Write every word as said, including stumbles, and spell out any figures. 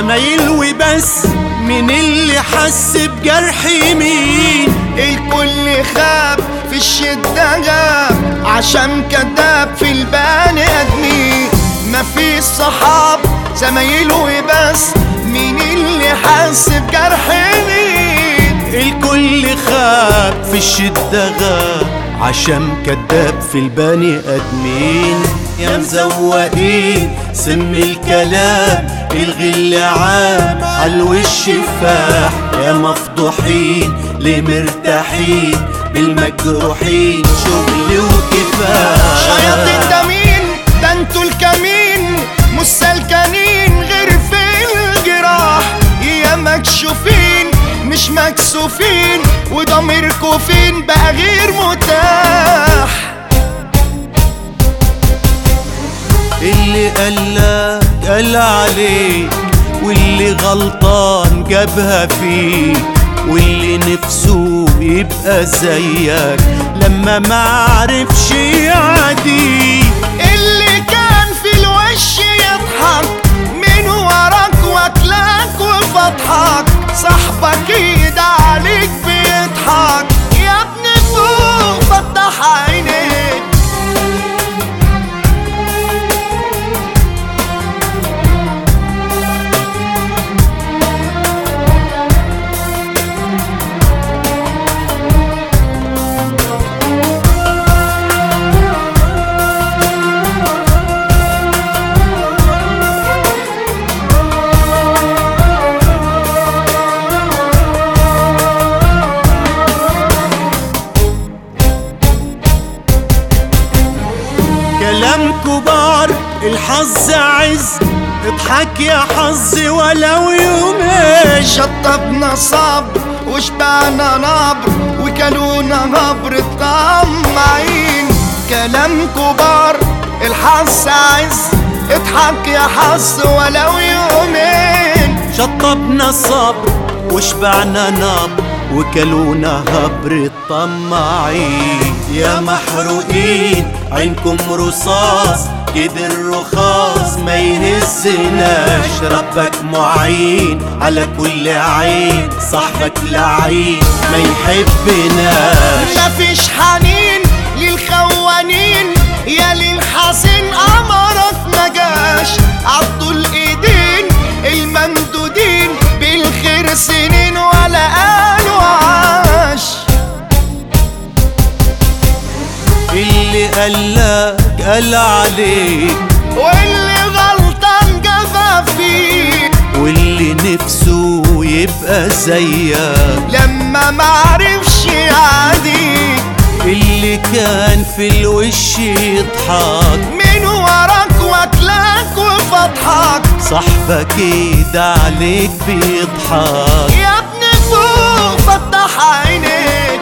زمايل وبس، مين اللي حس بجرح مين؟ الكل خاب في الشدة غاب عشان كداب في البني ادمين. مفيش صحاب زمايل وبس، مين اللي حس بجرح مين؟ الكل خاب في الشدة غاب عشان كداب في البني ادمين. يا مزوقين سم الكلام الغل عام عالوش فاح، يا مفضوحين ليه مرتاحين بالمجروحين شغل وكفاح. شياطين ده مين؟ ده انتوا الكمين مش سلكانين غير في الجراح. يا مكشوفين مش مكسوفين وضميركوا فين بقى غير متاح. اللي قالك قال عليك، واللي غلطان جابها فيك، واللي نفسه يبقى زيك لما معرفش يعديك. اللي كان في الوش يضحك من وراك واكلك وفضحك، صاحبك ايد عليك بيضحك. يا ابني فوق فتح عينيك. كلام كبار الحظ عز، اضحك يا حظ ولو يومين. شطبنا صبر وشبعنا نبر وكلونا نبر الطماعين. كلام كبار الحظ عز، اضحك يا حظ ولو يومين. شطبنا الصبر وشبعنا نبر وكلونا هبر الطماعين. يا محروقين عينكم رصاص كده الرخاص ما يهزناش، ربك معين على كل عين، صاحبك لعين ما يحبناش. مفيش حنين للخوانين يا للحزين أمرك مجاش. عضوا الإيدين الممدودين بالخير سنين ولا قالوا عاش. اللي قالك قال عليك، واللي غلطان جفا فيك، واللي نفسه يبقى زيك لما معرفش يعديك. اللي كان في الوش يضحك من وراك واكلك وفضحك، صاحبك ايد عليك بيضحك. يا ابني فوق فتح عينيك.